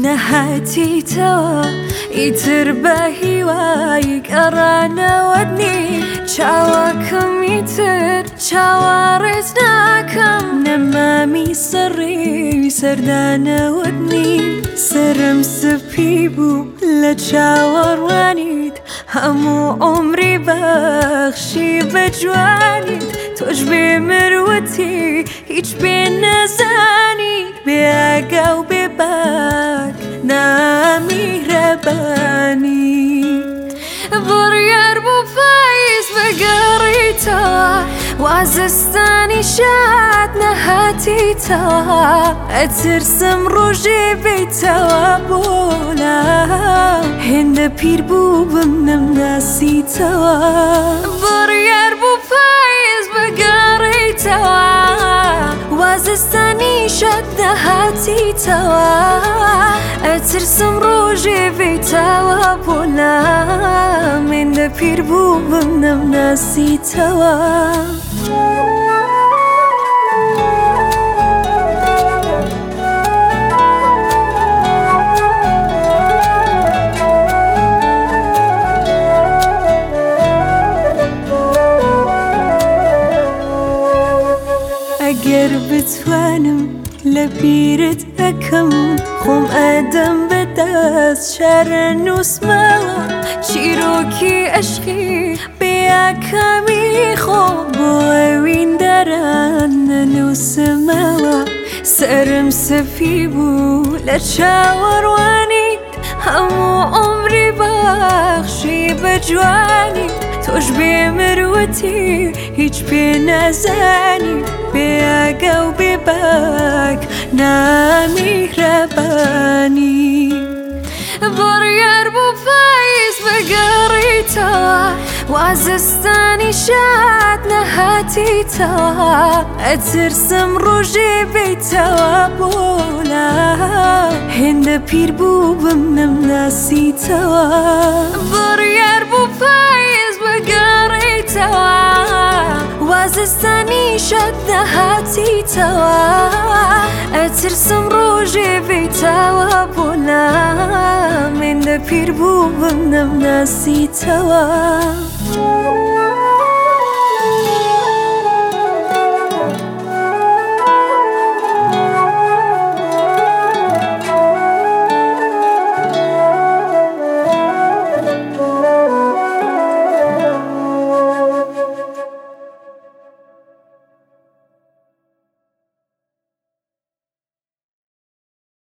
نەهاتیتەوە ئیتر بە هیوایك ئەڕانەوەدنی چاوەکەمی تر چاوەڕێت ناکەم نەمامی سەڕێوی سەردانەوەدنی سرم سپی بوو لە چاوەڕوانیت هەموو عمری بەخشی بە جوانیت تۆش بێ مروتی هیچ بێ نەزانی بێئاگا و بێباک نامیهرەبانی بڕیار بوو پاییز بەگەڕیتەوە وازستانی شاد نەهاتیتەوە ئەترسم ڕۆژێ بێیتەوە بۆ لام هێندە پیر بوو بم نەمناسیتەوە بڕیار بوو پاییز بەگەڕیتەوە وازستانی شاد نەهاتیتەوە ئەترسم ڕۆژێ بێیتەوە بۆ لام هێندە پیر بوو بم نەمناسیتەوە ئەگەر بتوانم لە بیرت ئەکەم خۆم ئەدەم بەدەست شارە نووسمەوە چیرۆکی عەشقی بێئاکامی خۆم بۆ ئەوین دەران نەنووسمەوە سەرم سەفی بوو لە چاوەڕوانیت هەموو عمری بەخشی بە جوانیت تۆش بێ مروتی هیچ پێ نەزانی بێئاگا و بێباک نامیهرەبانی بڕیار بوو پاییز بەگەڕیتەوە وازستانی شاد نەهاتیتەوە ئەترسم ڕۆژێ بێیتەوە بۆ لام هێندە پیر بوو بم نەمناسیتەوە بڕیار بوو پاییز بەگەڕیتەوە وازستانی شاد نەهاتیتەوە ئەترسم ڕۆژێ بێیتەوە بۆ لام هێندە پیر بوو بم نەمناسیتەوە